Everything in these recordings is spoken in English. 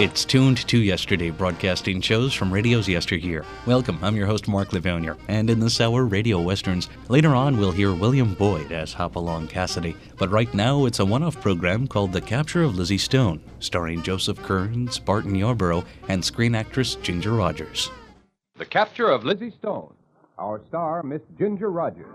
It's Tuned to Yesterday, broadcasting shows from radio's yesteryear. Welcome, I'm your host Mark Livonia, and in this hour, Radio Westerns. Later on, we'll hear William Boyd as Hopalong Cassidy, but right now it's a one-off program called The Capture of Lizzie Stone, starring Joseph Kearns, Barton Yarborough, and screen actress Ginger Rogers. The Capture of Lizzie Stone. Our star, Miss Ginger Rogers.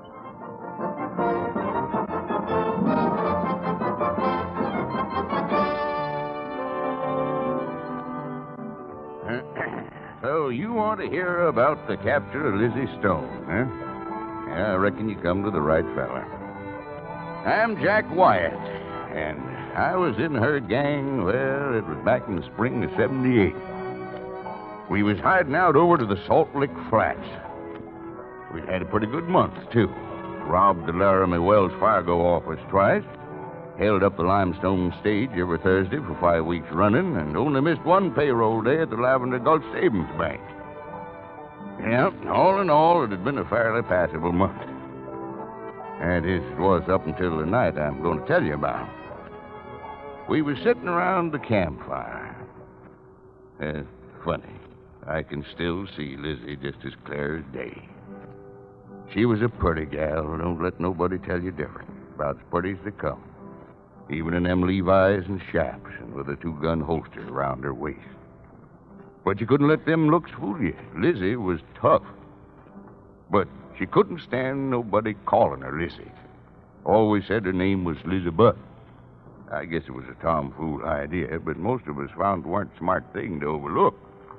So you want to hear about the capture of Lizzie Stone, huh? Yeah, I reckon you come to the right fella. I'm Jack Wyatt, and I was in her gang, well, it was back in the spring of 78. We was hiding out over to the Salt Lick Flats. We'd had a pretty good month, too. Robbed the Laramie Wells Fargo office twice, held up the Limestone stage every Thursday for 5 weeks running, and only missed one payroll day at the Lavender Gulch Savings Bank. Yeah, all in all, it had been a fairly passable month. And it was up until the night I'm going to tell you about. We was sitting around the campfire. Funny. I can still see Lizzie just as clear as day. She was a pretty gal. Don't let nobody tell you different. About as pretty as they come. Even in them Levi's and chaps, and with a two-gun holster around her waist. But you couldn't let them looks fool you. Lizzie was tough. But she couldn't stand nobody calling her Lizzie. Always said her name was Lizabeth. I guess it was a tomfool idea, but most of us found it weren't a smart thing to overlook.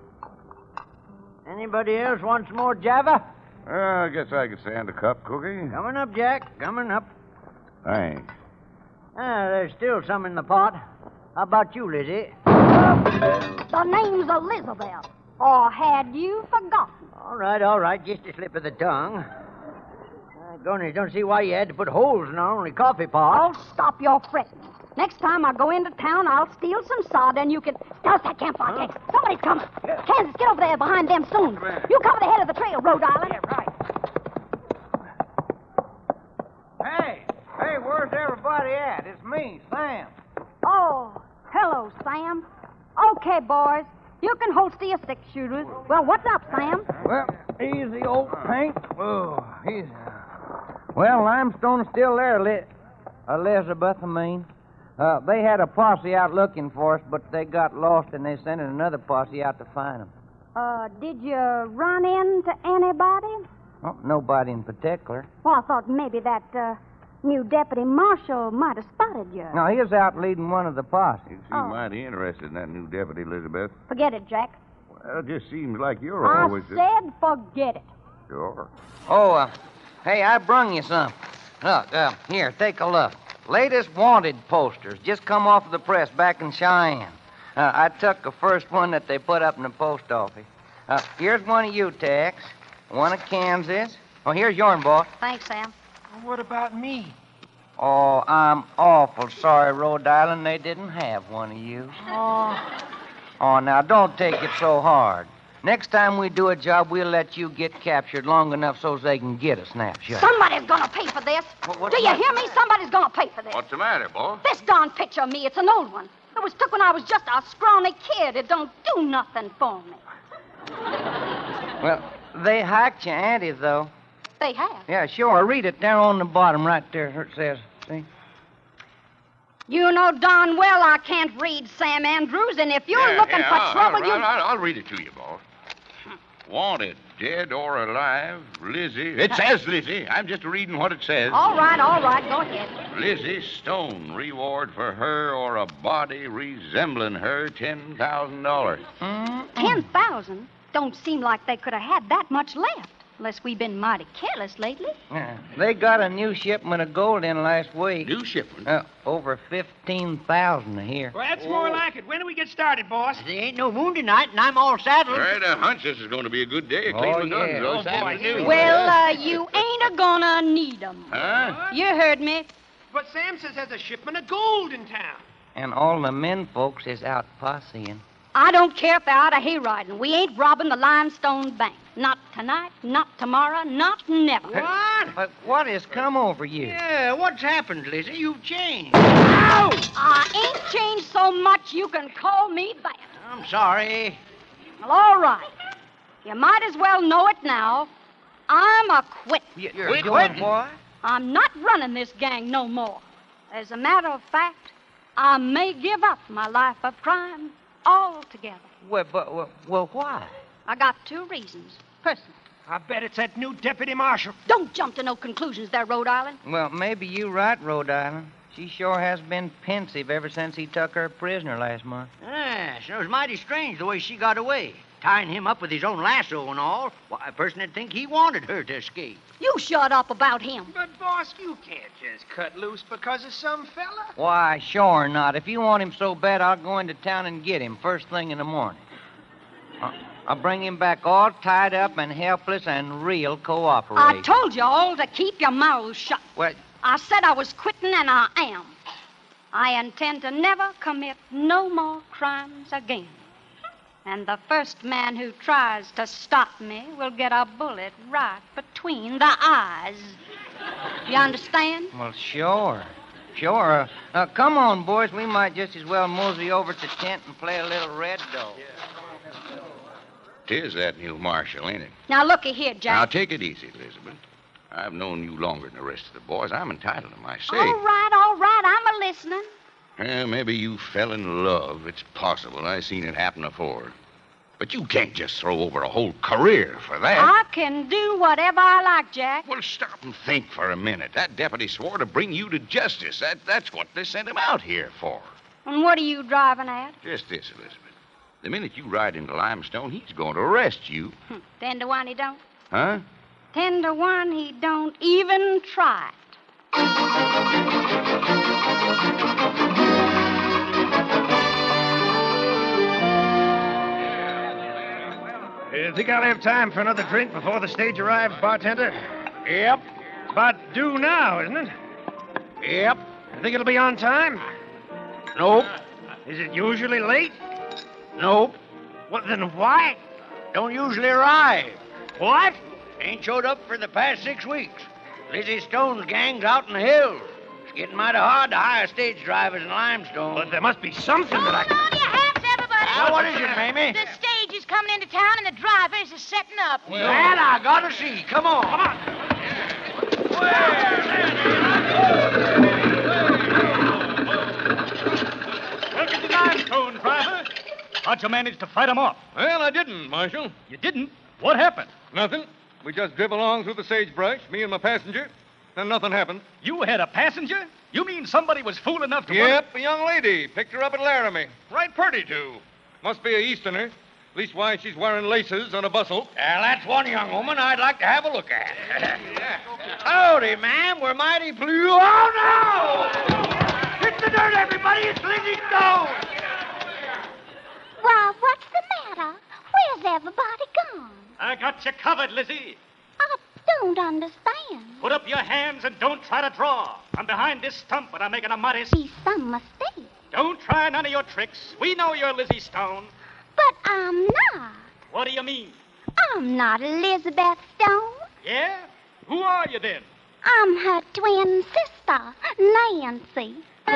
Anybody else want some more Java? I guess I could stand a cup, Cookie. Coming up, Jack. Coming up. Thanks. There's still some in the pot. How about you, Lizzie? The name's Elizabeth. Or had you forgotten? All right. Just a slip of the tongue. Don't see why you had to put holes in our only coffee pot. Oh, stop your fretting. Next time I go into town, I'll steal some soda and you can... Douse that campfire, Tex. Somebody's coming. Yeah. Kansas, get over there behind them soon. You cover the head of the trail, Rhode Island. Yeah, right. Hey, where's everybody at? It's me, Sam. Oh, hello, Sam. Okay, boys. You can holster your six-shooters. Well, what's up, Sam? Well, easy, old Hank. Oh, easy. Well, Limestone's still there, Elizabeth, I mean. They had a posse out looking for us, but they got lost, and they sent another posse out to find them. Did you run into anybody? Oh, nobody in particular. Well, I thought maybe that, new deputy marshal might have spotted you. No, he was out leading one of the posse. You seem mighty interested in that new deputy, Elizabeth. Forget it, Jack. Well, it just seems like you're I always... said forget it. Sure. Oh, hey, I brung you some. Look, here, take a look. Latest wanted posters. Just come off of the press back in Cheyenne. I took the first one that they put up in the post office. Here's one of you, Tex. One of Kansas. Oh, here's yours, boy. Thanks, Sam. What about me? Oh, I'm awful sorry, Rhode Island, they didn't have one of you. Oh, now, don't take it so hard. Next time we do a job, we'll let you get captured long enough so they can get a snapshot. Somebody's gonna pay for this. What- Do you hear me? Somebody's gonna pay for this. What's the matter, boy? This darn picture of me, it's an old one. It was took when I was just a scrawny kid. It don't do nothing for me. Well, they hacked your auntie, though. They have. Yeah, sure. Read it there on the bottom right there. It says, see? You know darn well I can't read, Sam Andrews, and if you're looking for trouble, you... I'll read it to you, boss. Wanted, dead or alive, Lizzie. It says Lizzie. I'm just reading what it says. All right, go ahead. Lizzie Stone, reward for her or a body resembling her, $10,000. 10,000? Don't seem like they could have had that much left, unless we've been mighty careless lately. Yeah. They got a new shipment of gold in last week. New shipment? Over 15,000 here. Well, that's more like it. When do we get started, boss? There ain't no moon tonight, and I'm all saddled. I had a hunch this is going to be a good day. Oh, Cleveland guns, yeah. though. Oh, Saturday boy, news. Well, you ain't a-gonna need 'em. Huh? You heard me. But Sam says there's a shipment of gold in town. And all the men folks is out posseing. I don't care if they're out of hayriding. We ain't robbing the Limestone Bank. Not tonight, not tomorrow, not never. What? But what has come over you? Yeah, what's happened, Lizzie? You've changed. I ain't changed so much you can call me that. I'm sorry. Well, all right. You might as well know it now. I'm a quit. You're good, boy. I'm not running this gang no more. As a matter of fact, I may give up my life of crime altogether. Well, why? I got 2 reasons. Personal. I bet it's that new deputy marshal. Don't jump to no conclusions there, Rhode Island. Well, maybe you're right, Rhode Island. She sure has been pensive ever since he took her prisoner last month. Yes, it was mighty strange the way she got away. Tying him up with his own lasso and all. Why, a person would think he wanted her to escape. You shut up about him. But, boss, you can't just cut loose because of some fella. Why, sure not. If you want him so bad, I'll go into town and get him first thing in the morning. I'll bring him back all tied up and helpless and real cooperating. I told you all to keep your mouths shut. What? I said I was quitting, and I am. I intend to never commit no more crimes again. And the first man who tries to stop me will get a bullet right between the eyes. You understand? Well, sure. Sure. Come on, boys. We might just as well mosey over to the tent and play a little red dough. 'Tis that new marshal, ain't it? Now, looky here, Jack. Now, take it easy, Elizabeth. I've known you longer than the rest of the boys. I'm entitled to my say. All right. I'm a-listening. Maybe you fell in love. It's possible. I seen it happen before. But you can't just throw over a whole career for that. I can do whatever I like, Jack. Well, stop and think for a minute. That deputy swore to bring you to justice. That's what they sent him out here for. And what are you driving at? Just this, Elizabeth. The minute you ride into Limestone, he's going to arrest you. 10 to 1 he don't. Huh? 10 to 1 he don't even try it. You think I'll have time for another drink before the stage arrives, bartender? Yep. It's about due now, isn't it? Yep. You think it'll be on time? Nope. Is it usually late? Nope. Well, then why? Don't usually arrive. What? Ain't showed up for the past 6 weeks. Lizzie Stone's gang's out in the hills. It's getting mighty hard to hire stage drivers in Limestone. But there must be something that I can... Hold on your hats, everybody. Now, what is it, Mamie? The stage is coming into town and the drivers is setting up. That I gotta see. Come on. Come on. Welcome to Limestone, driver. How'd you manage to fight 'em off? Well, I didn't, Marshal. You didn't? What happened? Nothing. We just drove along through the sagebrush, me and my passenger, and nothing happened. You had a passenger? You mean somebody was fool enough to... Yep, a young lady. Picked her up at Laramie. Right pretty, too. Must be a Easterner. Leastwise, she's wearing laces and a bustle. Well, that's one young woman I'd like to have a look at. Howdy, ma'am. We're mighty pleased. Oh, no! Hit the dirt, everybody. It's Lizzie Stone. Why, what's the matter? Where's everybody gone? I got you covered, Lizzie. I don't understand. Put up your hands and don't try to draw. I'm behind this stump, but I'm making a mighty... Be some mistake. Don't try none of your tricks. We know you're Lizzie Stone. But I'm not. What do you mean? I'm not Elizabeth Stone. Yeah? Who are you then? I'm her twin sister, Nancy.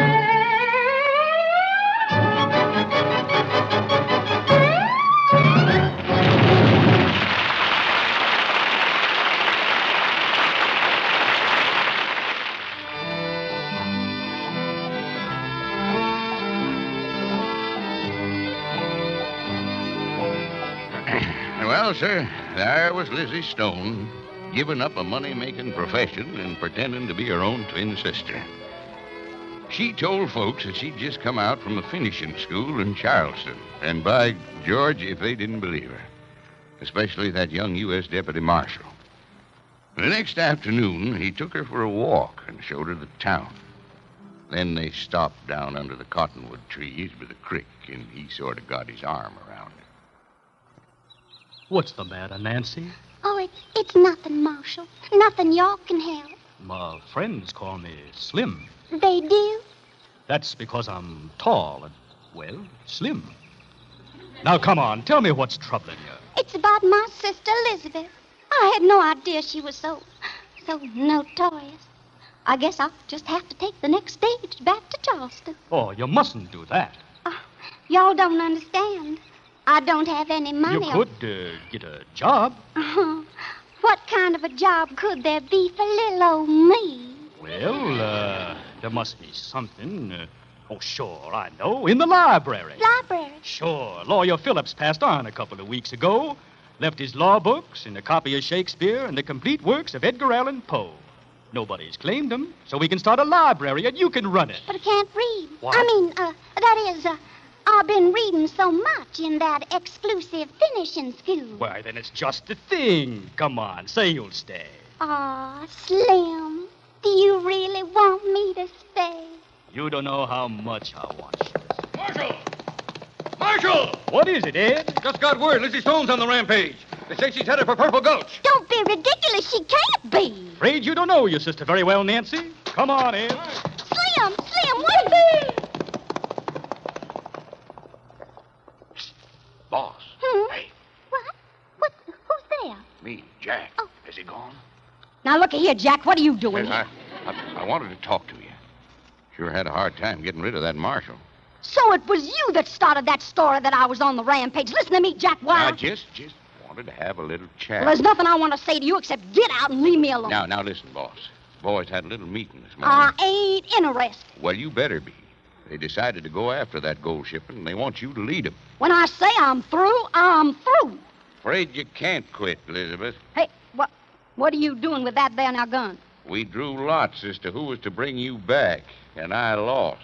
Well, sir, there was Lizzie Stone, giving up a money-making profession and pretending to be her own twin sister. She told folks that she'd just come out from a finishing school in Charleston, and by George, if they didn't believe her, especially that young U.S. Deputy Marshal. The next afternoon, he took her for a walk and showed her the town. Then they stopped down under the cottonwood trees by the creek, and he sort of got his arm around her. What's the matter, Nancy? Oh, it's nothing, Marshal. Nothing y'all can help. My friends call me Slim. They do? That's because I'm tall and, well, slim. Now, come on, tell me what's troubling you. It's about my sister, Elizabeth. I had no idea she was so notorious. I guess I'll just have to take the next stage back to Charleston. Oh, you mustn't do that. Y'all don't understand. I don't have any money. You could get a job. What kind of a job could there be for little old me? Well, there must be something. Oh, sure, I know. In the library. Library? Sure. Lawyer Phillips passed on a couple of weeks ago. Left his law books and a copy of Shakespeare and the complete works of Edgar Allan Poe. Nobody's claimed them, so we can start a library and you can run it. But I can't read. What? I've been reading so much in that exclusive finishing school. Why, then it's just the thing. Come on, say you'll stay. Aw, Slim, do you really want me to stay? You don't know how much I want you. Marshal! Marshal! What is it, Ed? Just got word Lizzie Stone's on the rampage. They say she's headed for Purple Gulch. Don't be ridiculous. She can't be. Afraid you don't know your sister very well, Nancy. Come on, Ed. Slim, what is it? Boss. Hey. What? Who's there? Me, Jack. Oh. Is he gone? Now, look here, Jack. What are you doing Yes, here? I wanted to talk to you. Sure had a hard time getting rid of that marshal. So it was you that started that story that I was on the rampage. Listen to me, Jack. Why? I just wanted to have a little chat. Well, there's nothing I want to say to you except get out and leave me alone. Now, listen, boss. Boys had a little meeting this I morning. ain't interested. Well, you better be. They decided to go after that gold shipment, and they want you to lead them. When I say I'm through, I'm through. Afraid you can't quit, Elizabeth. Hey, what are you doing with that there now gun? We drew lots as to who was to bring you back, and I lost.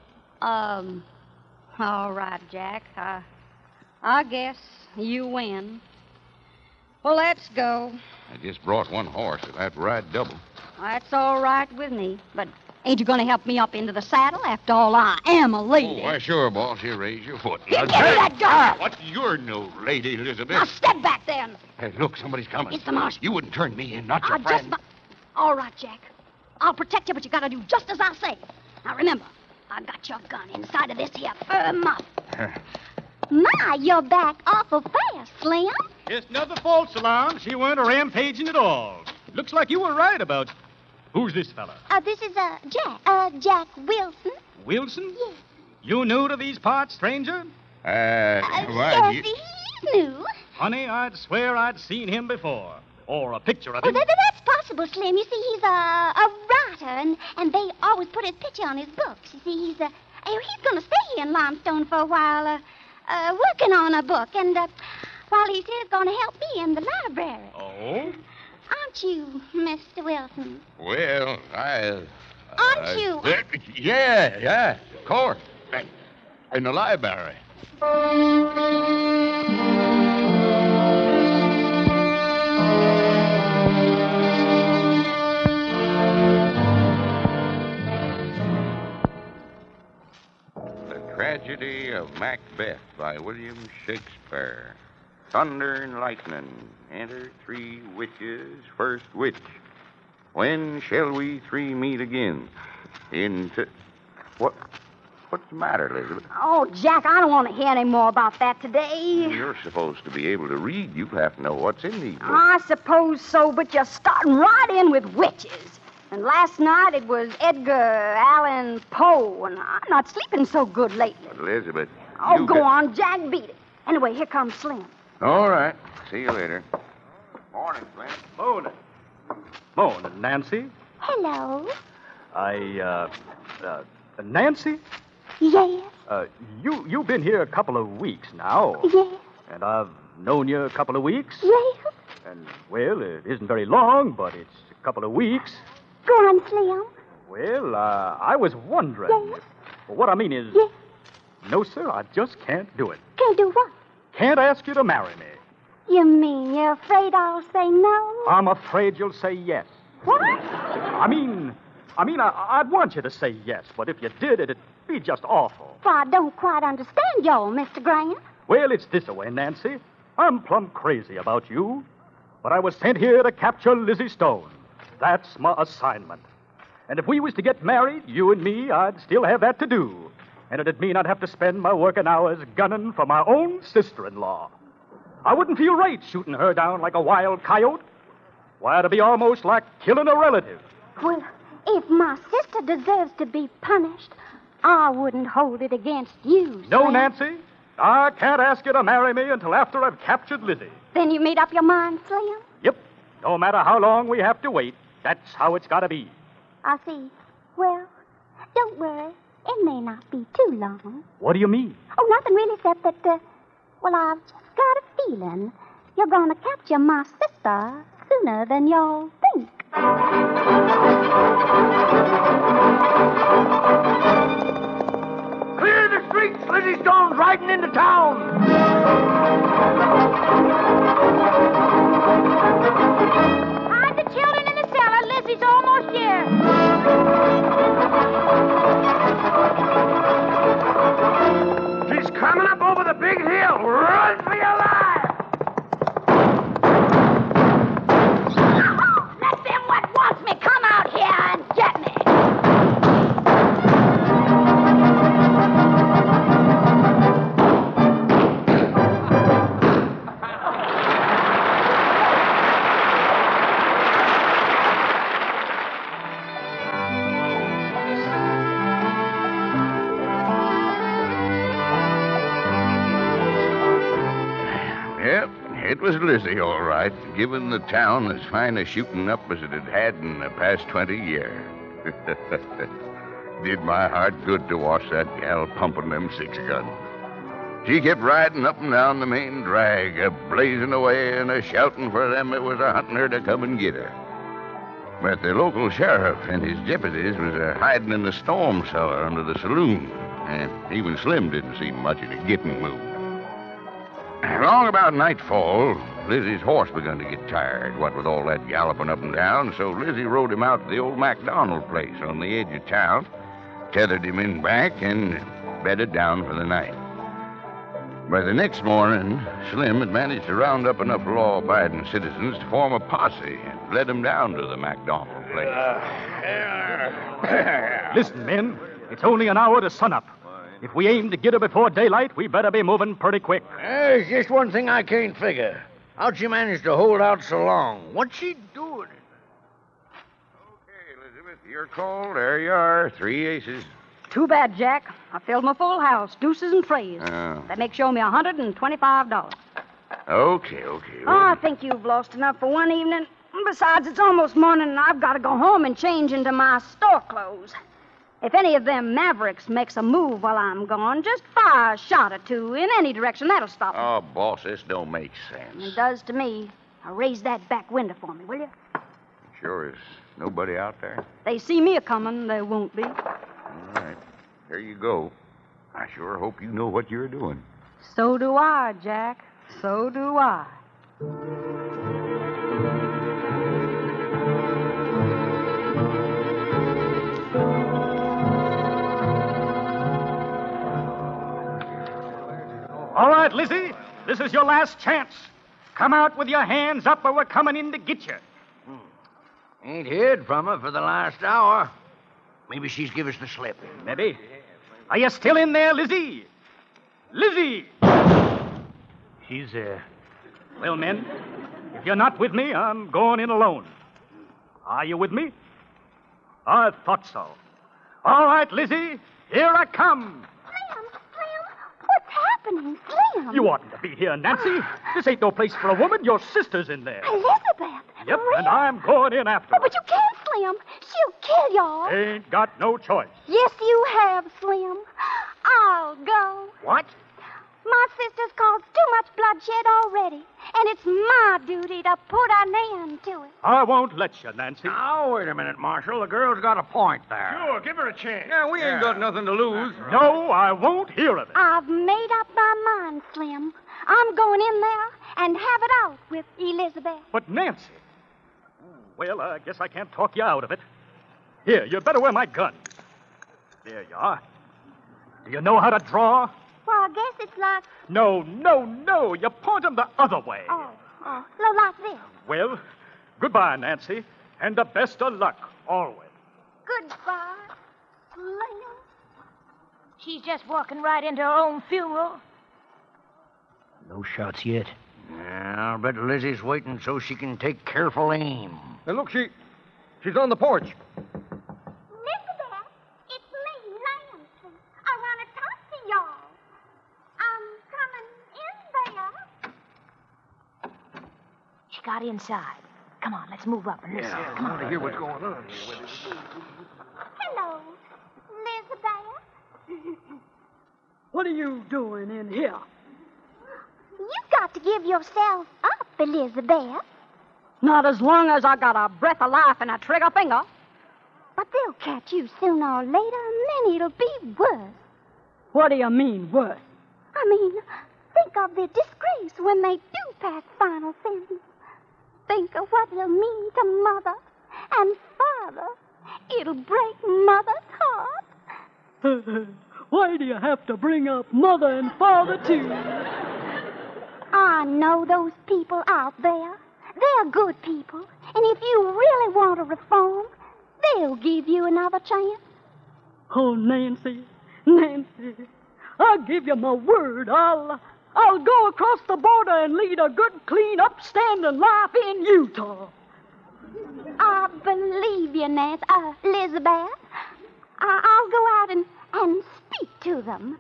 All right, Jack. I guess you win. Well, let's go. I just brought one horse. I'll have to ride double. That's all right with me. But ain't you going to help me up into the saddle? After all, I am a lady. Oh, why, sure, boss. You raise your foot. Give me that gun! What? You're no lady, Elizabeth. Now, step back then. Hey, look, somebody's coming. It's the marshal. You wouldn't turn me in, not your I friend. All right, Jack. I'll protect you, but you got to do just as I say. Now, remember, I got your gun inside of this here fur muff. My, you're back awful fast, Slim. It's never false alarm. She weren't a rampaging at all. Looks like you were right about... Who's this fella? This is, Jack Wilson. Wilson? Yes. You new to these parts, stranger? Why, Yes, he's new. Honey, I'd swear I'd seen him before. Or a picture of him. That's possible, Slim. You see, he's a writer, and they always put his picture on his books. You see, he's going to stay here in Limestone for a while, working on a book, and while he's here, he's going to help me in the library. Oh? Aren't you, Mr. Wilson? Well, Aren't you? Yeah, of course. In the library. The Tragedy of Macbeth by William Shakespeare. Thunder and lightning, enter three witches. First witch, when shall we three meet again? What's the matter, Elizabeth? Oh, Jack, I don't want to hear any more about that today. You're supposed to be able to read. You have to know what's in these books. I suppose so, but you're starting right in with witches. And last night it was Edgar Allan Poe, and I'm not sleeping so good lately. But Elizabeth, Oh, go on, Jack, beat it. Anyway, here comes Slim. All right. See you later. Morning, Slim. Morning, Nancy. Hello. Nancy? Yes. You've been here a couple of weeks now. Yes. And I've known you a couple of weeks. Yes. And, well, it isn't very long, but it's a couple of weeks. Go on, Slim. Well, I was wondering. Yes. Well, what I mean is... Yes. No, sir, I just can't do it. Can't do what? Can't ask you to marry me. You mean you're afraid I'll say no? I'm afraid you'll say yes. What? I'd want you to say yes, but if you did, it'd be just awful. Well, I don't quite understand y'all, Mr. Graham. Well, it's this-a-way, Nancy. I'm plumb crazy about you, but I was sent here to capture Lizzie Stone. That's my assignment. And if we was to get married, you and me, I'd still have that to do. And it'd mean I'd have to spend my working hours gunning for my own sister-in-law. I wouldn't feel right shooting her down like a wild coyote. Why, it'd be almost like killing a relative. Well, if my sister deserves to be punished, I wouldn't hold it against you, No, Slim. Nancy. I can't ask you to marry me until after I've captured Lizzie. Then you made up your mind, Slim? Yep. No matter how long we have to wait, that's how it's got to be. I see. Well, don't worry. It may not be too long. What do you mean? Oh, nothing really, except that, well, I've just got a feeling you're going to capture my sister sooner than you'll think. Clear the streets! Lizzie Stone's riding into town! Hide the children in the cellar. Lizzie's almost here. She's coming up over the big hill. Run for your life! Let them what wants me come out here and get me. Yep, it was Lizzie, all right, giving the town as fine a shooting up as it had had in the past 20 years. Did my heart good to watch that gal pumping them 6-guns. She kept riding up and down the main drag, a-blazing away and a-shouting for them that was a-hunting her to come and get her. But the local sheriff and his deputies was hiding in the storm cellar under the saloon, and even Slim didn't see much of the getting moved. Along about nightfall, Lizzie's horse begun to get tired, what with all that galloping up and down, so Lizzie rode him out to the old MacDonald place on the edge of town, tethered him in back, and bedded down for the night. By the next morning, Slim had managed to round up enough law-abiding citizens to form a posse and led them down to the MacDonald place. Listen, men, it's only an hour to sunup. If we aim to get her before daylight, we better be moving pretty quick. There's just one thing I can't figure. How'd she manage to hold out so long? What's she doing? Okay, Elizabeth, your call. There you are. 3 aces. Too bad, Jack. I filled my full house, deuces and trays. That makes you owe me $125. Okay. Oh, I think you've lost enough for one evening. Besides, it's almost morning, and I've got to go home and change into my store clothes. If any of them mavericks makes a move while I'm gone, just fire a shot or two in any direction. That'll stop them. Oh, boss, this don't make sense. It does to me. Now raise that back window for me, will you? Sure is nobody out there? They see me a-coming, there won't be. All right. There you go. I sure hope you know what you're doing. So do I, Jack. So do I. All right, Lizzie, this is your last chance. Come out with your hands up or we're coming in to get you. Ain't heard from her for the last hour. Maybe she's give us the slip. Maybe. Are you still in there, Lizzie? Lizzie! She's there. Well, men, if you're not with me, I'm going in alone. Are you with me? I thought so. All right, Lizzie, here I come. What's happening, Slim? You oughtn't to be here, Nancy. This ain't no place for a woman. Your sister's in there. Elizabeth. Yep, and I'm going in after her. But you can't, Slim. She'll kill y'all. Ain't got no choice. Yes, you have, Slim. I'll go. What? My sister's caused too much bloodshed already, and it's my duty to put an end to it. I won't let you, Nancy. Now, wait a minute, Marshal. The girl's got a point there. Sure, give her a chance. Yeah, we ain't got nothing to lose. No, I won't hear of it. I've made up my mind, Slim. I'm going in there and have it out with Elizabeth. But, Nancy. Well, I guess I can't talk you out of it. Here, you'd better wear my gun. There you are. Do you know how to draw? Well, I guess it's like... No. You point 'em the other way. Oh, like this. Well, goodbye, Nancy, and the best of luck, always. Goodbye, Slim. She's just walking right into her own funeral. No shots yet. Yeah, I bet Lizzie's waiting so she can take careful aim. Hey, look, she's on the porch. Elizabeth, it's me, Nancy. I want to talk to y'all. I'm She got inside. Come on, let's move up and listen. Yeah, Come I want to on. hear what's going on. Hello, Elizabeth. What are you doing in here? You've got to give yourself up, Elizabeth. Not as long as I got a breath of life and a trigger finger. But they'll catch you sooner or later, and then it'll be worse. What do you mean, worse? I mean, think of the disgrace when they do pass final sentence. Think of what it'll mean to Mother and Father. It'll break Mother's heart. Why do you have to bring up Mother and Father, too? I know those people out there. They're good people. And if you really want to reform, they'll give you another chance. Oh, Nancy, I'll give you my word. I'll go across the border and lead a good, clean, upstanding life in Utah. I believe you, Nancy. Elizabeth. I'll go out and speak to them.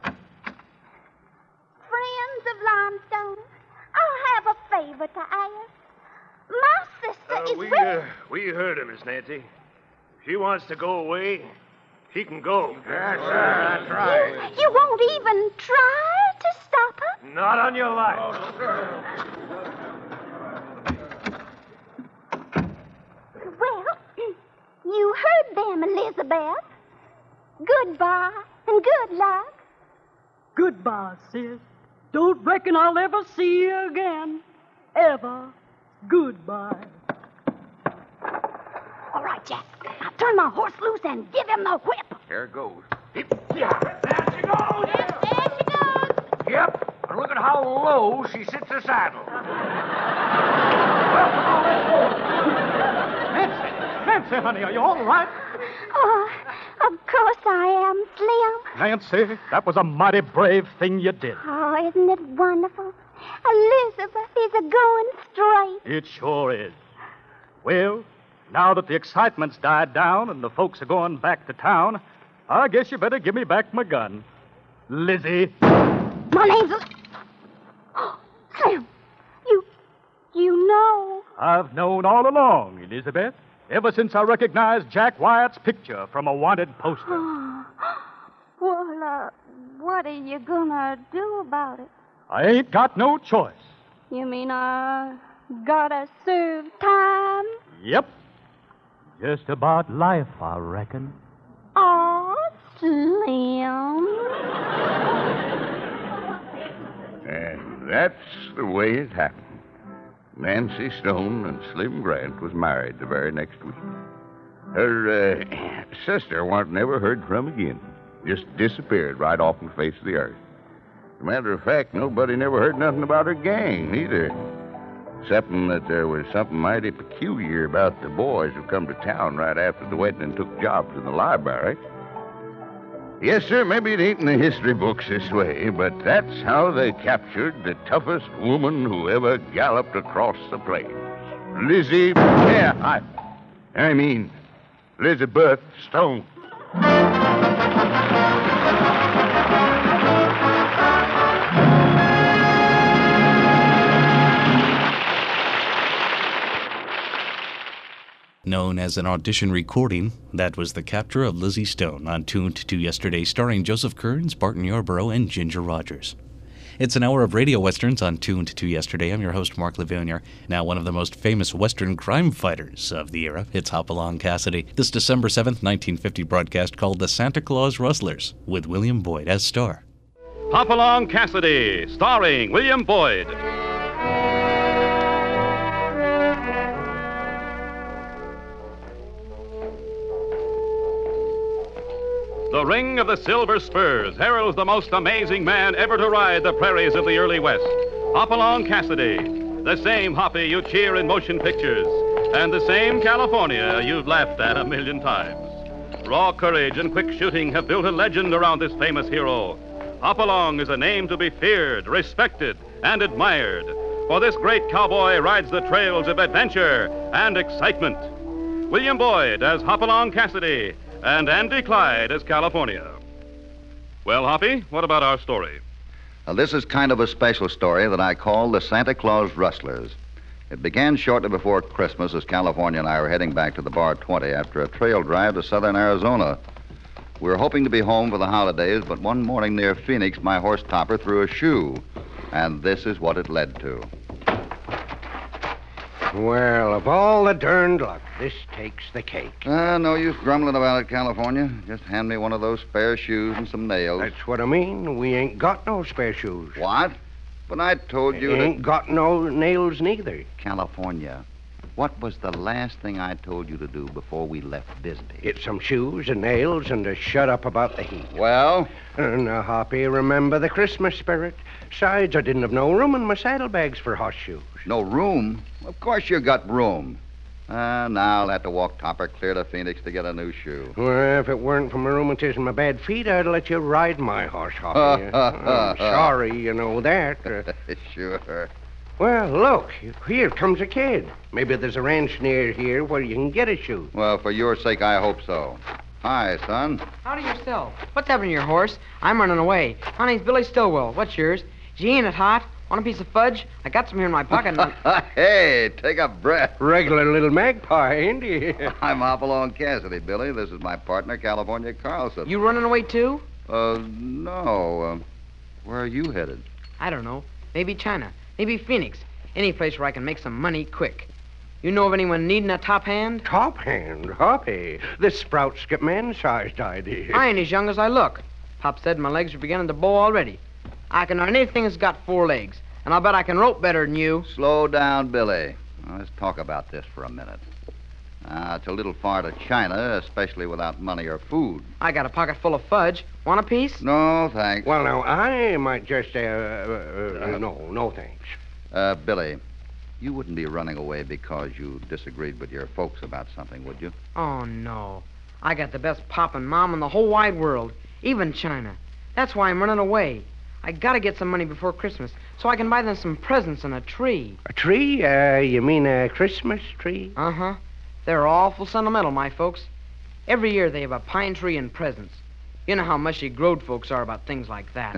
Friends of Limestone, I have a favor to ask. My sister is ready. We heard her, Miss Nancy. If she wants to go away, she can go. That's right. You won't even try to stop her? Not on your life. Well, you heard them, Elizabeth. Goodbye and good luck. Goodbye, sis. Don't reckon I'll ever see you again. Ever. Goodbye. All right, Jack. Now turn my horse loose and give him the whip. Here goes. There she goes. There she goes. Yep. And look at how low she sits the saddle. Nancy, honey, are you all right? Oh, of course I am, Slim. Nancy, that was a mighty brave thing you did. Oh, isn't it wonderful? Elizabeth is a-going straight. It sure is. Well, now that the excitement's died down and the folks are going back to town, I guess you better give me back my gun. Lizzie. My name's... Oh, Slim, you know... I've known all along, Elizabeth, ever since I recognized Jack Wyatt's picture from a wanted poster. Oh. Well, what are you gonna do about it? I ain't got no choice. You mean I gotta serve time? Yep. Just about life, I reckon. Oh, Slim. And that's the way it happened. Nancy Stone and Slim Grant was married the very next week. Her sister wasn't never heard from again. Just disappeared right off the face of the earth. As a matter of fact, nobody never heard nothing about her gang, either. Excepting that there was something mighty peculiar about the boys who come to town right after the wedding and took jobs in the library. Yes, sir, maybe it ain't in the history books this way, but that's how they captured the toughest woman who ever galloped across the plains. Lizzie... Yeah, I mean, Elizabeth Stone. Known as an audition recording, that was the capture of Lizzie Stone on Tuned to Yesterday, starring Joseph Kearns, Barton Yarborough, and Ginger Rogers. It's an hour of radio westerns on Tuned to Yesterday. I'm your host, Mark Livonia. Now, one of the most famous western crime fighters of the era, it's Hopalong Cassidy. This December 7th, 1950 broadcast called The Santa Claus Rustlers, with William Boyd as star. Hopalong Cassidy, starring William Boyd. The ring of the silver spurs heralds the most amazing man ever to ride the prairies of the early West. Hopalong Cassidy, the same Hoppy you cheer in motion pictures, and the same California you've laughed at a million times. Raw courage and quick shooting have built a legend around this famous hero. Hopalong is a name to be feared, respected, and admired, for this great cowboy rides the trails of adventure and excitement. William Boyd as Hopalong Cassidy, and Andy Clyde as California. Well, Hoppy, what about our story? This is kind of a special story that I call The Santa Claus Rustlers. It began shortly before Christmas as California and I were heading back to the Bar 20 after a trail drive to southern Arizona. We were hoping to be home for the holidays, but one morning near Phoenix, my horse Topper threw a shoe. And this is what it led to. Well, of all the darned luck, this takes the cake. No use grumbling about it, California. Just hand me one of those spare shoes and some nails. That's what I mean. We ain't got no spare shoes. What? But I told you Ain't got no nails neither. California, what was the last thing I told you to do before we left Bisbee? Get some shoes and nails and to shut up about the heat. Well? Now, Hoppy, remember the Christmas spirit. Besides, I didn't have no room in my saddlebags for horseshoes. No room? Of course you got room. Now I'll have to walk Topper clear to Phoenix to get a new shoe. Well, if it weren't for my rheumatism and my bad feet, I'd let you ride my horse, Hoppy. I'm sorry, you know that. Sure. Well, look, here comes a kid. Maybe there's a ranch near here where you can get a shoe. Well, for your sake, I hope so. Hi, son. Howdy yourself. What's happening to your horse? I'm running away. My name's Billy Stillwell. What's yours? Gee, ain't it hot? Want a piece of fudge? I got some here in my pocket. Hey, take a breath. Regular little magpie, ain't he? I'm Hopalong Cassidy, Billy. This is my partner, California Carlson. You running away, too? No. Where are you headed? I don't know. Maybe China. Maybe Phoenix. Any place where I can make some money quick. You know of anyone needing a top hand? Top hand? Hoppy. This sprout's got man-sized idea. I ain't as young as I look. Pop said my legs are beginning to bow already. I can run anything that's got 4 legs, and I'll bet I can rope better than you. Slow down, Billy. Now, let's talk about this for a minute. It's a little far to China, especially without money or food. I got a pocket full of fudge. Want a piece? No, thanks. Well, now, I might just, no, thanks. Billy, you wouldn't be running away because you disagreed with your folks about something, would you? Oh, no. I got the best pop and mom in the whole wide world, even China. That's why I'm running away. I gotta get some money before Christmas so I can buy them some presents and a tree. A tree? You mean a Christmas tree? Uh-huh. They're awful sentimental, my folks. Every year they have a pine tree and presents. You know how mushy growed folks are about things like that.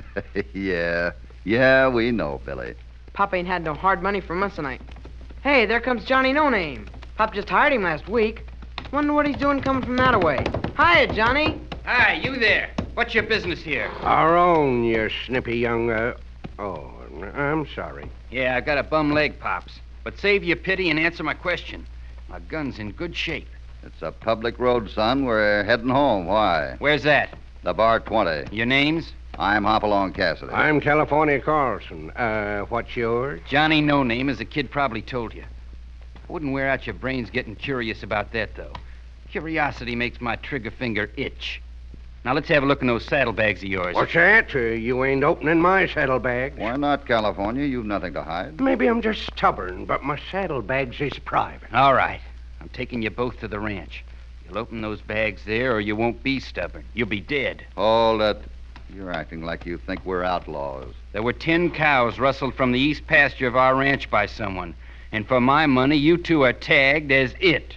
Yeah, we know, Billy. Pop ain't had no hard money for months tonight. Hey, there comes Johnny No Name. Pop just hired him last week. Wonder what he's doing coming from that away. Hiya, Johnny. Hi, you there. What's your business here? Our own, you snippy young, Oh, I'm sorry. Yeah, I got a bum leg, Pops. But save your pity and answer my question. My gun's in good shape. It's a public road, son. We're heading home. Why? Where's that? The Bar 20. Your names? I'm Hopalong Cassidy. I'm California Carlson. What's yours? Johnny No Name, as the kid probably told you. I wouldn't wear out your brains getting curious about that, though. Curiosity makes my trigger finger itch. Now, let's have a look in those saddlebags of yours. What's that? You ain't opening my saddlebags. Why not, California? You've nothing to hide. Maybe I'm just stubborn, but my saddlebags is private. All right. I'm taking you both to the ranch. You'll open those bags there, or you won't be stubborn. You'll be dead. Hold it. You're acting like you think we're outlaws. There were 10 cows rustled from the east pasture of our ranch by someone. And for my money, you two are tagged as it.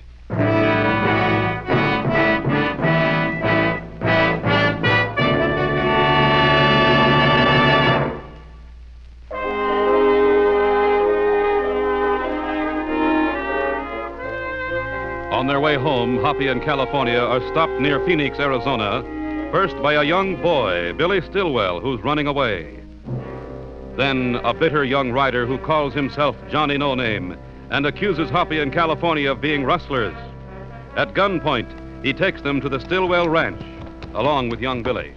On their way home, Hoppy and California are stopped near Phoenix, Arizona, first by a young boy, Billy Stillwell, who's running away. Then a bitter young rider who calls himself Johnny No Name and accuses Hoppy and California of being rustlers. At gunpoint, he takes them to the Stillwell Ranch, along with young Billy.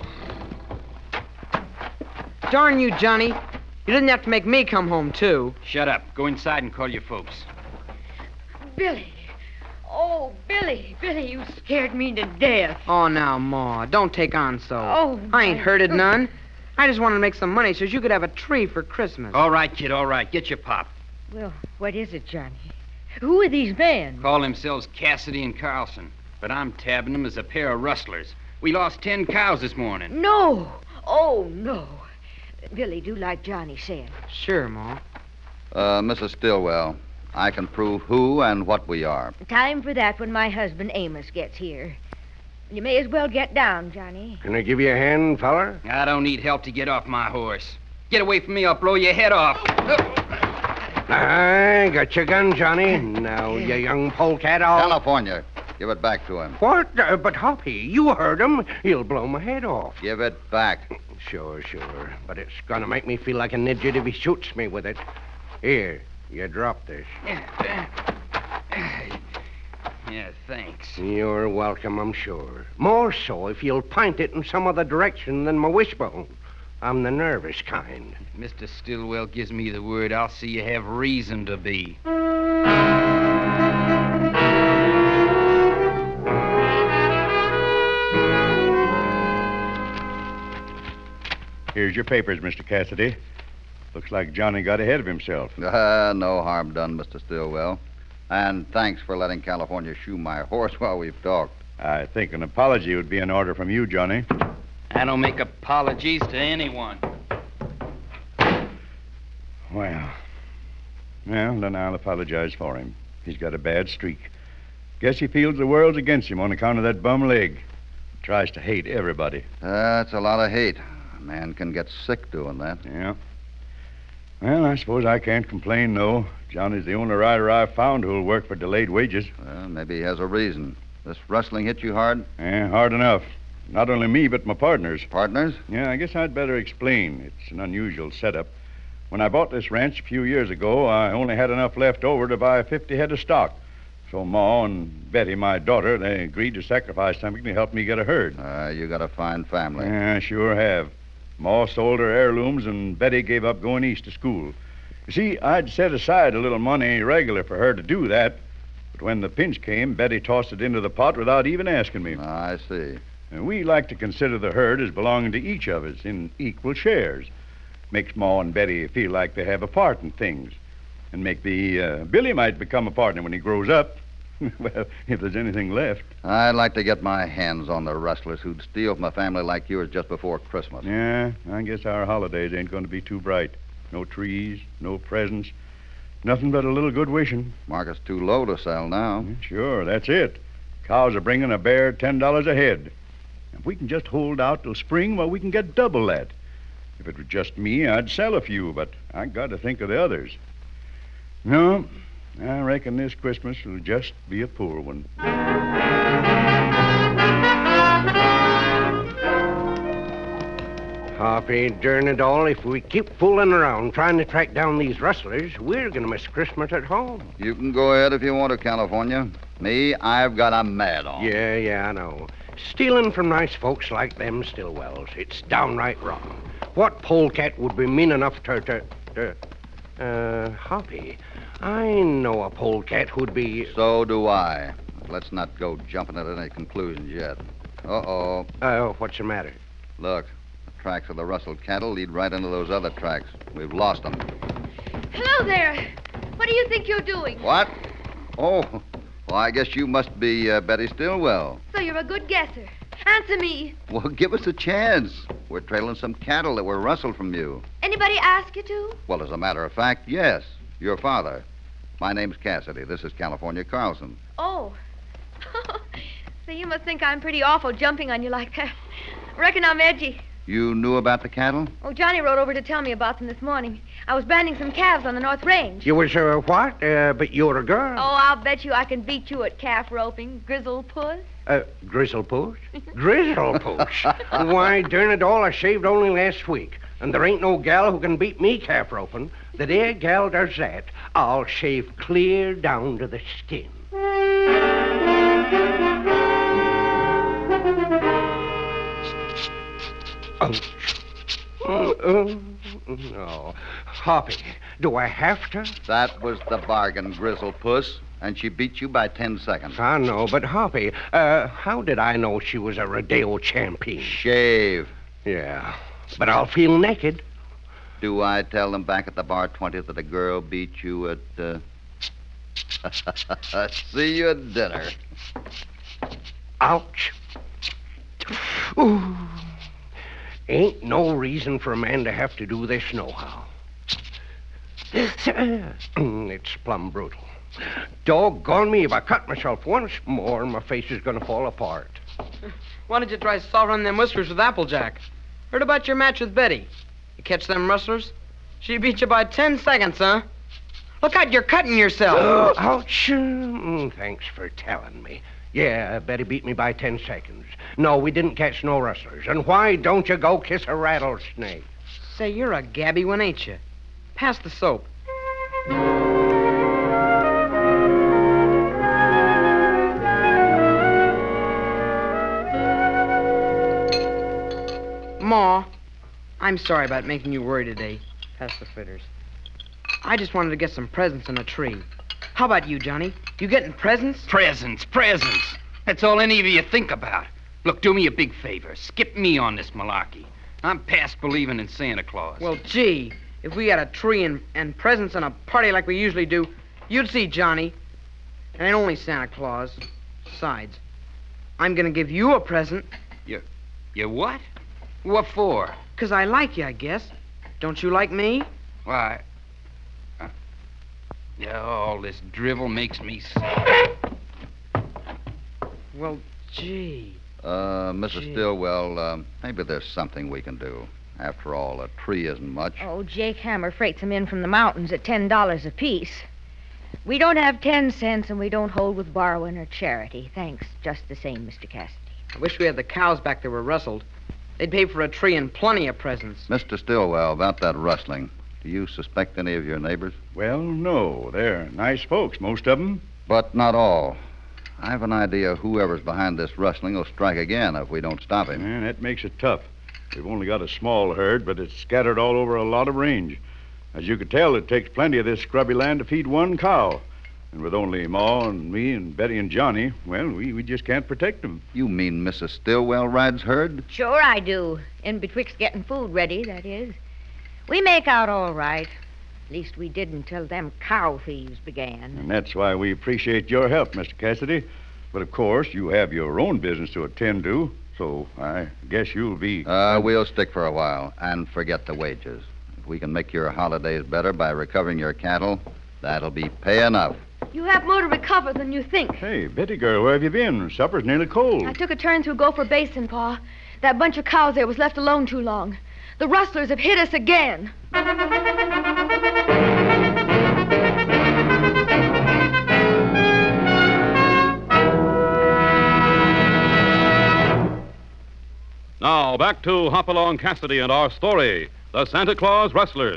Darn you, Johnny. You didn't have to make me come home, too. Shut up. Go inside and call your folks. Billy. Oh, Billy, you scared me to death. Oh, now, Ma, don't take on so. Oh, I ain't hurted none. I just wanted to make some money so you could have a tree for Christmas. All right, kid, all right. Get your pop. Well, what is it, Johnny? Who are these men? Call themselves Cassidy and Carlson, but I'm tabbing them as a pair of rustlers. We lost 10 cows this morning. No. Oh, no. Billy, do like Johnny said. Sure, Ma. Mrs. Stillwell, I can prove who and what we are. Time for that when my husband Amos gets here. You may as well get down, Johnny. Can I give you a hand, feller? I don't need help to get off my horse. Get away from me, I'll blow your head off. I got your gun, Johnny. Now, you young polecat, California. Give it back to him. What? But, Hoppy, you heard him. He'll blow my head off. Give it back. Sure. But it's gonna make me feel like an idiot if he shoots me with it. Here, you drop this. Yeah, thanks. You're welcome, I'm sure. More so if you'll point it in some other direction than my wishbone. I'm the nervous kind. If Mr. Stillwell gives me the word, I'll see you have reason to be. Here's your papers, Mr. Cassidy. Looks like Johnny got ahead of himself. No harm done, Mr. Stillwell. And thanks for letting California shoe my horse while we've talked. I think an apology would be in order from you, Johnny. I don't make apologies to anyone. Well, then I'll apologize for him. He's got a bad streak. Guess he feels the world's against him on account of that bum leg. Tries to hate everybody. That's a lot of hate. A man can get sick doing that. Yeah. Well, I suppose I can't complain, no. Johnny's the only rider I've found who'll work for delayed wages. Well, maybe he has a reason. This rustling hit you hard? Yeah, hard enough. Not only me, but my partners. Partners? Yeah, I guess I'd better explain. It's an unusual setup. When I bought this ranch a few years ago, I only had enough left over to buy 50 head of stock. So Ma and Betty, my daughter, they agreed to sacrifice something to help me get a herd. You got a fine family. Yeah, I sure have. Ma sold her heirlooms, and Betty gave up going east to school. You see, I'd set aside a little money regular for her to do that. But when the pinch came, Betty tossed it into the pot without even asking me. I see. And we like to consider the herd as belonging to each of us in equal shares. Makes Ma and Betty feel like they have a part in things. And make Billy might become a partner when he grows up. Well, if there's anything left. I'd like to get my hands on the rustlers who'd steal from a family like yours just before Christmas. Yeah, I guess our holidays ain't going to be too bright. No trees, no presents, nothing but a little good wishing. Market's too low to sell now. Sure, that's it. Cows are bringing a bare $10 a head. If we can just hold out till spring, well, we can get double that. If it was just me, I'd sell a few, but I got to think of the others. No, I reckon this Christmas will just be a poor one. Hoppy, darn it all, if we keep fooling around trying to track down these rustlers, we're going to miss Christmas at home. You can go ahead if you want to, California. Me, I've got a mad on. Yeah, I know. Stealing from nice folks like them Stillwells, it's downright wrong. What polecat would be mean enough Hoppy, I know a polecat who'd be... So do I. Let's not go jumping at any conclusions yet. Uh-oh. What's the matter? Look, the tracks of the rustled cattle lead right into those other tracks. We've lost them. Hello there. What do you think you're doing? What? Oh, well, I guess you must be Betty Stillwell. So you're a good guesser. Answer me. Well, give us a chance. We're trailing some cattle that were rustled from you. Anybody ask you to? Well, as a matter of fact, yes. Your father. My name's Cassidy. This is California Carlson. Oh. So you must think I'm pretty awful jumping on you like that. Reckon I'm edgy. You knew about the cattle? Oh, Johnny rode over to tell me about them this morning. I was branding some calves on the North Range. You was, what? But you're a girl. Oh, I'll bet you I can beat you at calf roping, grizzle puss. Grizzle puss? Grizzle puss? Why, darn it all, I shaved only last week. And there ain't no gal who can beat me calf roping. The day a gal does that, I'll shave clear down to the skin. No. Hoppy, do I have to? That was the bargain, Grizzle Puss. And she beat you by 10 seconds. I know, but Hoppy, how did I know she was a rodeo champion? Shave. Yeah, but I'll feel naked. Do I tell them back at the bar 20 that a girl beat you at, See you at dinner. Ouch. Ooh. Ain't no reason for a man to have to do this nohow. It's plumb brutal. Doggone me, if I cut myself once more, my face is gonna fall apart. Why don't you try soldering them whiskers with Applejack? Heard about your match with Betty. You catch them rustlers? She beat you by 10 seconds, huh? Look out, you're cutting yourself. Oh, ouch. Thanks for telling me. Yeah, Betty beat me by 10 seconds. No, we didn't catch no rustlers. And why don't you go kiss a rattlesnake? Say, you're a gabby one, ain't you? Pass the soap. Ma, I'm sorry about making you worry today. Pass the fritters. I just wanted to get some presents and a tree. How about you, Johnny? You getting presents? Presents. That's all any of you think about. Look, do me a big favor. Skip me on this malarkey. I'm past believing in Santa Claus. Well, gee, if we had a tree and presents and a party like we usually do, you'd see Johnny. And ain't only Santa Claus. Besides, I'm gonna give you a present. You what? What for? 'Cause I like you, I guess. Don't you like me? Why? All this drivel makes me sick. Well, gee. Mrs. Stillwell, maybe there's something we can do. After all, a tree isn't much. Oh, Jake Hammer freights them in from the mountains at $10 apiece. We don't have 10 cents, and we don't hold with borrowing or charity. Thanks, just the same, Mr. Cassidy. I wish we had the cows back that were rustled. They'd pay for a tree and plenty of presents. Mr. Stillwell, about that rustling, do you suspect any of your neighbors? Well, no. They're nice folks, most of them. But not all. I have an idea whoever's behind this rustling will strike again if we don't stop him. And that makes it tough. We've only got a small herd, but it's scattered all over a lot of range. As you could tell, it takes plenty of this scrubby land to feed one cow. And with only Ma and me and Betty and Johnny, well, we just can't protect them. You mean Mrs. Stillwell rides herd? Sure I do. In betwixt getting food ready, that is. We make out all right. At least we did until them cow thieves began. And that's why we appreciate your help, Mr. Cassidy. But, of course, you have your own business to attend to, so I guess you'll be... We'll stick for a while and forget the wages. If we can make your holidays better by recovering your cattle, that'll be pay enough. You have more to recover than you think. Hey, Betty girl, where have you been? Supper's nearly cold. I took a turn through Gopher Basin, Pa. That bunch of cows there was left alone too long. The rustlers have hit us again. Now, back to Hopalong Cassidy and our story, The Santa Claus Rustlers.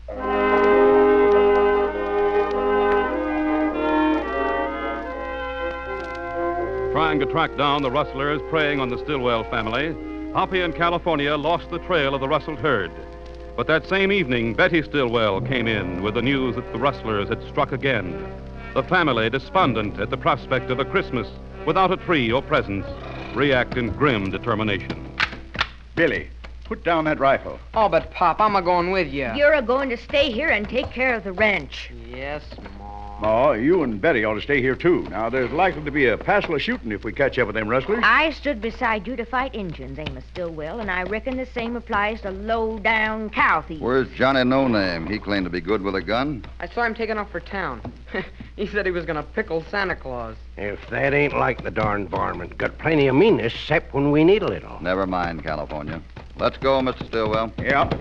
Trying to track down the rustlers preying on the Stillwell family, Hoppy in California lost the trail of the rustled herd. But that same evening, Betty Stillwell came in with the news that the rustlers had struck again. The family, despondent at the prospect of a Christmas without a tree or presents, react in grim determination. Billy, put down that rifle. Oh, but, Pop, I'm a-going with you. You're a-going to stay here and take care of the ranch. Yes, Ma. Ma, you and Betty ought to stay here, too. Now, there's likely to be a passel of shooting if we catch up with them rustlers. I stood beside you to fight Injuns, Amos Stillwell, and I reckon the same applies to low-down cow thieves. Where's Johnny No Name? He claimed to be good with a gun. I saw him taking off for town. He said he was going to pickle Santa Claus. If that ain't like the darn varmint. Got plenty of meanness, except when we need a little. Never mind, California. Let's go, Mr. Stillwell. Yeah.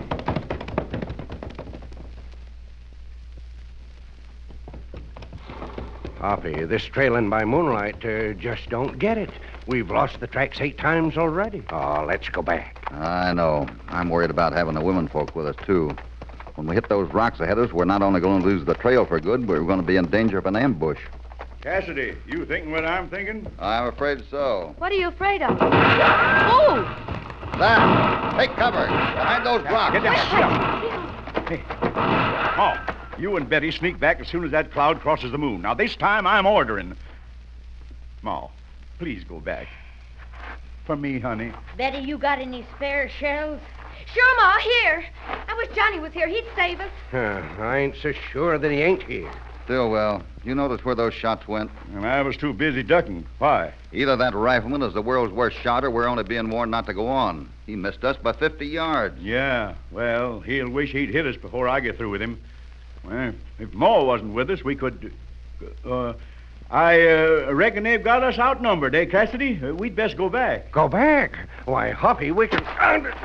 Hoppy, this trailing by moonlight just don't get it. We've lost the tracks 8 times already. Oh, let's go back. I know. I'm worried about having the women folk with us, too. When we hit those rocks ahead of us, we're not only going to lose the trail for good, but we're going to be in danger of an ambush. Cassidy, you thinking what I'm thinking? I'm afraid so. What are you afraid of? Oh! That! Take cover! Behind those rocks! Get down! Hey. Oh, you and Betty sneak back as soon as that cloud crosses the moon. Now, this time I'm ordering. Ma, please go back. For me, honey. Betty, you got any spare shells? Sure, Ma, here. I wish Johnny was here. He'd save us. I ain't so sure that he ain't here. Stillwell, you notice where those shots went? And I was too busy ducking. Why? Either that rifleman is the world's worst shot or we're only being warned not to go on. He missed us by 50 yards. Yeah, well, he'll wish he'd hit us before I get through with him. Well, if Ma wasn't with us, we could... I reckon they've got us outnumbered, eh, Cassidy? We'd best go back. Go back? Why, Hoppy, we can...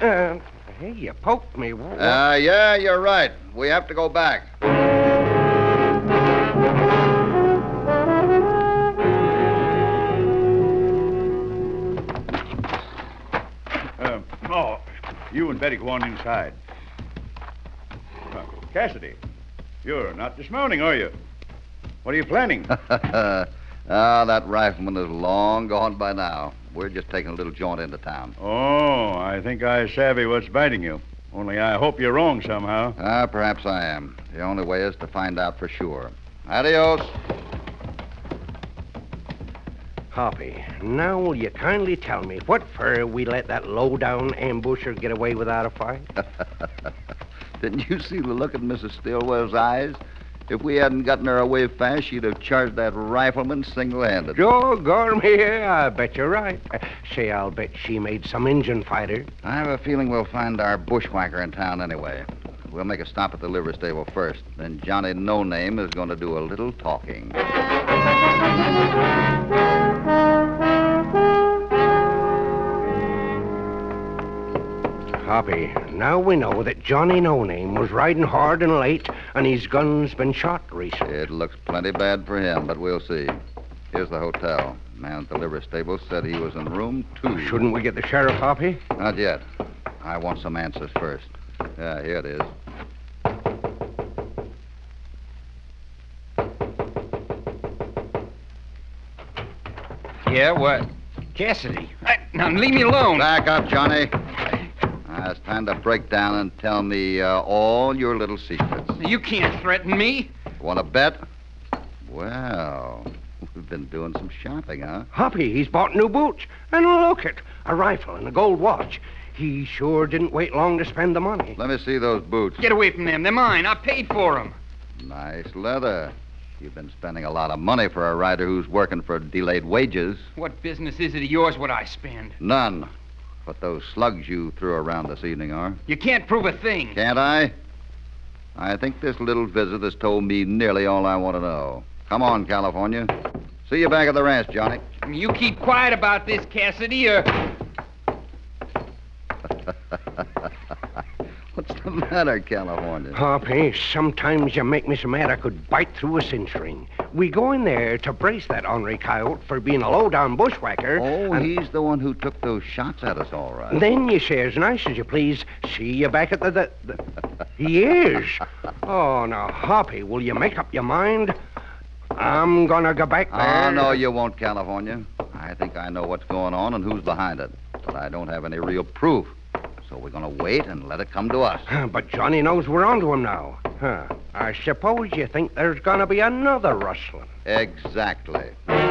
Hey, you poked me. Yeah, you're right. We have to go back. You and Betty go on inside. Cassidy, you're not dismounting, are you? What are you planning? That rifleman is long gone by now. We're just taking a little jaunt into town. Oh, I think I savvy what's biting you. Only I hope you're wrong somehow. Perhaps I am. The only way is to find out for sure. Adios. Hoppy, now will you kindly tell me what for we let that low-down ambusher get away without a fight? Didn't you see the look in Mrs. Stillwell's eyes? If we hadn't gotten her away fast, she'd have charged that rifleman single-handed. Doggone me, I bet you're right. Say, I'll bet she made some Injun fighter. I have a feeling we'll find our bushwhacker in town anyway. We'll make a stop at the livery stable first. Then Johnny No Name is going to do a little talking. Hoppy, now we know that Johnny No Name was riding hard and late, and his gun's been shot recently. It looks plenty bad for him, but we'll see. Here's the hotel. Man at the livery stable said he was in room 2. Shouldn't we get the sheriff, Hoppy? Not yet. I want some answers first. Yeah, here it is. Yeah, what? Cassidy. Now, leave me alone. Back up, Johnny. It's time to break down and tell me all your little secrets. You can't threaten me. Want to bet? Well, we've been doing some shopping, huh? Hoppy, he's bought new boots. And look it, a rifle and a gold watch. He sure didn't wait long to spend the money. Let me see those boots. Get away from them. They're mine. I paid for them. Nice leather. You've been spending a lot of money for a rider who's working for delayed wages. What business is it of yours what I spend? None. What those slugs you threw around this evening are. You can't prove a thing. Can't I? I think this little visit has told me nearly all I want to know. Come on, California. See you back at the ranch, Johnny. You keep quiet about this, Cassidy, or... What's the matter, California? Hoppy, sometimes you make me so mad I could bite through a cinch ring. We go in there to brace that ornery coyote for being a low-down bushwhacker. Oh, he's the one who took those shots at us, all right. Then you say as nice as you please, see you back at the... He is. Oh, now, Hoppy, will you make up your mind? I'm gonna go back there. Oh, no, you won't, California. I think I know what's going on and who's behind it. But I don't have any real proof. So we're going to wait and let it come to us. But Johnny knows we're onto him now. I suppose you think there's going to be another rustling. Exactly.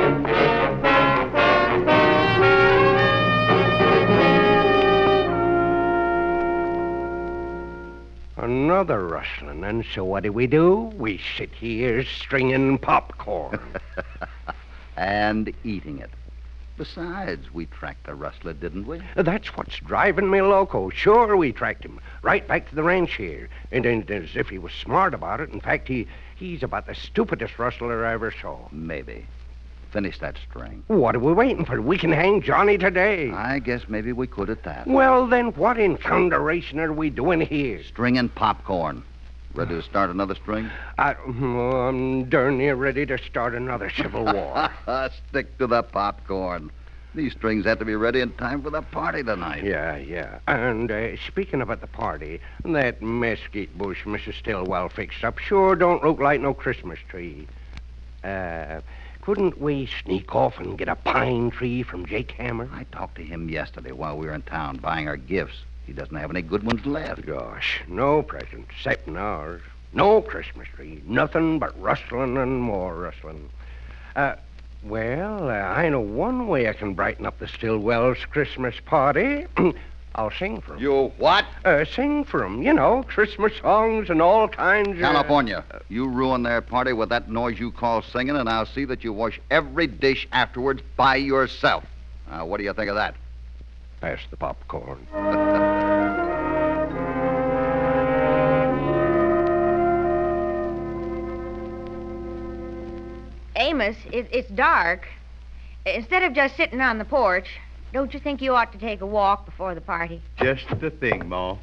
Another rustling. And so what do? We sit here stringing popcorn. And eating it. Besides, we tracked the rustler, didn't we? That's what's driving me loco. Sure, we tracked him. Right back to the ranch here. And as if he was smart about it. In fact, he's about the stupidest rustler I ever saw. Maybe. Finish that string. What are we waiting for? We can hang Johnny today. I guess maybe we could at that. Well, then what in thunderation are we doing here? Stringing popcorn. Ready to start another string? I'm darn near ready to start another civil war. Stick to the popcorn. These strings have to be ready in time for the party tonight. Yeah. And speaking about the party, that mesquite bush Mrs. Stillwell fixed up sure don't look like no Christmas tree. Couldn't we sneak off and get a pine tree from Jake Hammer? I talked to him yesterday while we were in town buying our gifts. He doesn't have any good ones left. Gosh, no presents, except ours. No Christmas tree. Nothing but rustling and more rustling. Well, I know one way I can brighten up the Stillwells' Christmas party. I'll sing for 'em. You what? Sing for 'em. You know, Christmas songs and all kinds of... California, you ruin their party with that noise you call singing, and I'll see that you wash every dish afterwards by yourself. Now, what do you think of that? Pass the popcorn. Amos, it's dark. Instead of just sitting on the porch, don't you think you ought to take a walk before the party? Just the thing, Ma.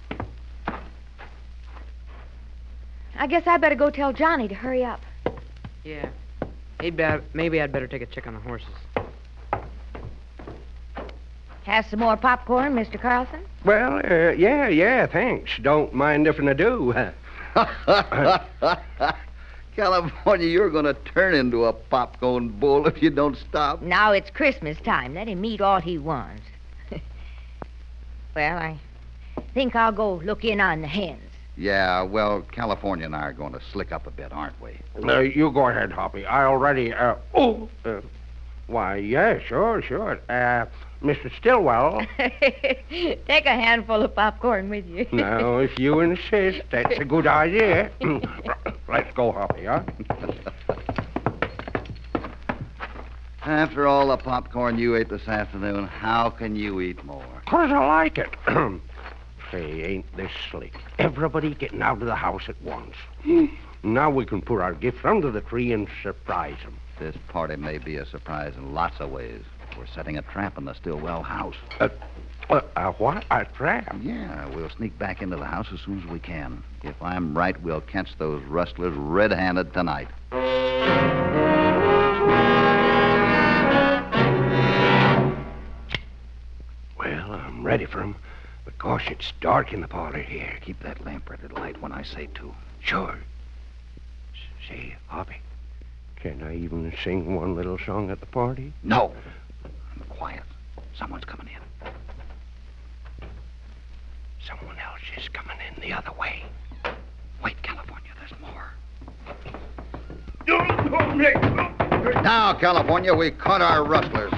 I guess I better go tell Johnny to hurry up. Yeah. Maybe I'd better take a check on the horses. Have some more popcorn, Mr. Carlson? Well, yeah, thanks. Don't mind if I do. California, you're going to turn into a popcorn bull if you don't stop. Now it's Christmas time. Let him eat all he wants. Well, I think I'll go look in on the hens. Yeah, well, California and I are going to slick up a bit, aren't we? You go ahead, Hoppy. I already, why, yeah, sure. Mr. Stillwell. Take a handful of popcorn with you. Now, if you insist, that's a good idea. Let's go, Hoppy, huh? After all the popcorn you ate this afternoon, how can you eat more? 'Cause I like it. Say, ain't this slick? Everybody getting out of the house at once. Now we can put our gifts under the tree and surprise them. This party may be a surprise in lots of ways. We're setting a trap in the Stillwell house. What? A trap? Yeah, we'll sneak back into the house as soon as we can. If I'm right, we'll catch those rustlers red-handed tonight. Well, I'm ready for 'em. But gosh, it's dark in the parlor here. Keep that lamp ready to light when I say to. Sure. Say, Hoppy, can I even sing one little song at the party? No. Quiet. Someone's coming in. Someone else is coming in the other way. Wait, California, there's more. Oh, Now, California, we caught our rustlers.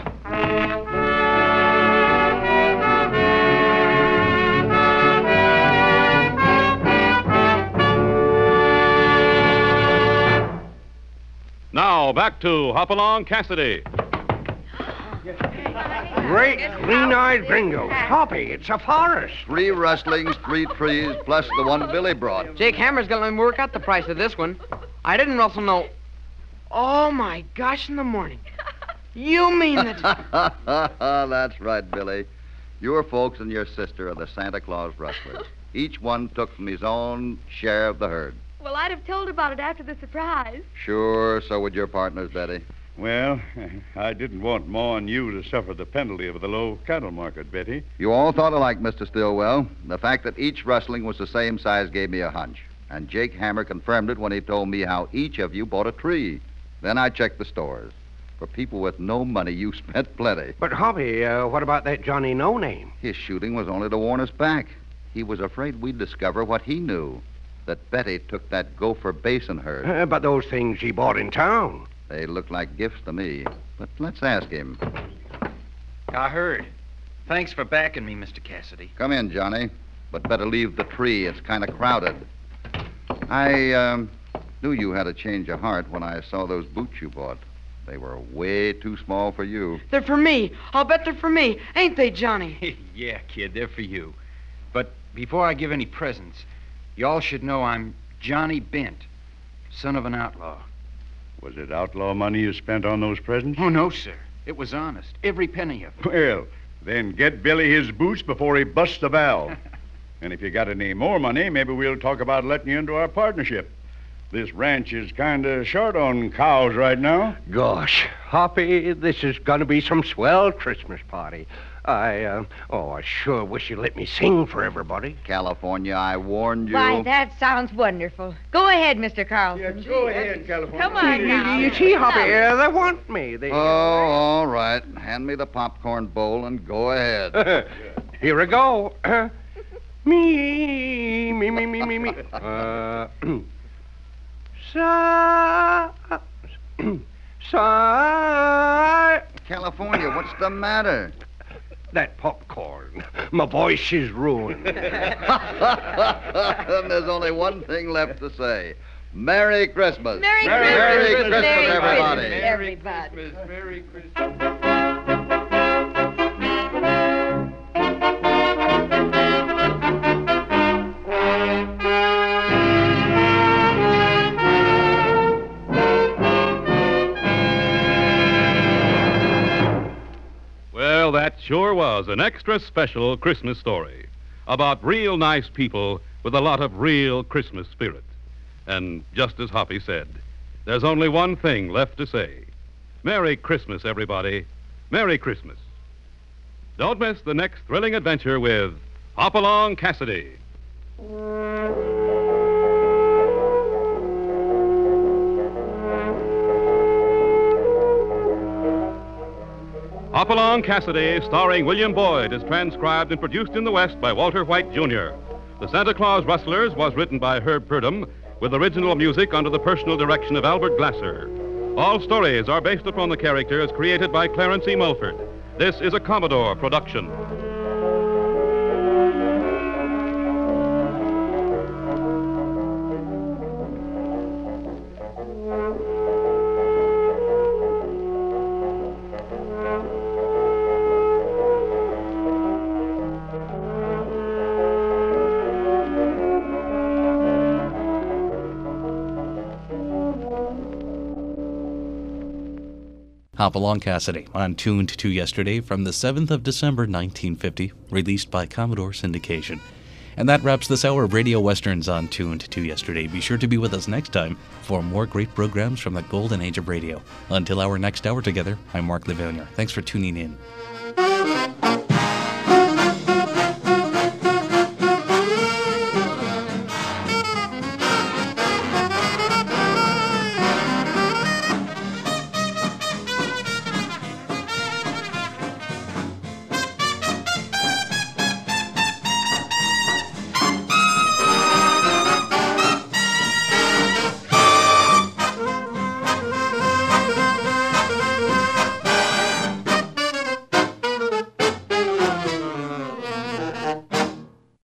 Now, back to Hopalong Cassidy. Great green-eyed gringos. Hoppy, it's a forest. 3 rustlings, 3 trees, plus the one Billy brought. Jake Hammer's gonna let me work out the price of this one. I didn't also know. Oh, my gosh, in the morning. You mean that... That's right, Billy. Your folks and your sister are the Santa Claus rustlers. Each one took from his own share of the herd. Well, I'd have told about it after the surprise. Sure, so would your partners, Betty. Well, I didn't want Ma and you to suffer the penalty of the low cattle market, Betty. You all thought alike, Mr. Stillwell. The fact that each rustling was the same size gave me a hunch. And Jake Hammer confirmed it when he told me how each of you bought a tree. Then I checked the stores. For people with no money, you spent plenty. But, Hoppy, what about that Johnny No Name? His shooting was only to warn us back. He was afraid we'd discover what he knew, that Betty took that Gopher Basin herd. But those things he bought in town. They look like gifts to me. But let's ask him. I heard. Thanks for backing me, Mr. Cassidy. Come in, Johnny. But better leave the tree. It's kind of crowded. I knew you had a change of heart when I saw those boots you bought. They were way too small for you. They're for me. I'll bet they're for me. Ain't they, Johnny? Yeah, kid, they're for you. But before I give any presents, y'all should know I'm Johnny Bent, son of an outlaw. Was it outlaw money you spent on those presents? Oh, no, sir. It was honest. Every penny of it. Well, then get Billy his boots before he busts the valve. And if you got any more money, maybe we'll talk about letting you into our partnership. This ranch is kind of short on cows right now. Gosh, Hoppy, this is going to be some swell Christmas party. I sure wish you'd let me sing for everybody. California, I warned you. Why, that sounds wonderful. Go ahead, Mr. Carlson. Yeah, go ahead, California. Come on now. You see, Hoppy, they want me. Oh, all right. Hand me the popcorn bowl and go ahead. Here we go. Me. California, what's the matter? That popcorn. My voice is ruined. Then there's only one thing left to say. Merry Christmas. Merry Christmas, everybody. Merry Christmas. Merry Christmas. Well, that sure was an extra special Christmas story about real nice people with a lot of real Christmas spirit. And just as Hoppy said, there's only one thing left to say. Merry Christmas, everybody. Merry Christmas. Don't miss the next thrilling adventure with Hopalong Cassidy. Hopalong Cassidy, starring William Boyd, is transcribed and produced in the West by Walter White, Jr. The Santa Claus Rustlers was written by Herb Purdom, with original music under the personal direction of Albert Glasser. All stories are based upon the characters created by Clarence E. Mulford. This is a Commodore production. Hopalong Cassidy, on Tuned to Yesterday from the 7th of December 1950, released by Commodore Syndication. And that wraps this hour of Radio Westerns on Tuned to Yesterday. Be sure to be with us next time for more great programs from the golden age of radio. Until our next hour together, I'm Mark Livonia. Thanks for tuning in.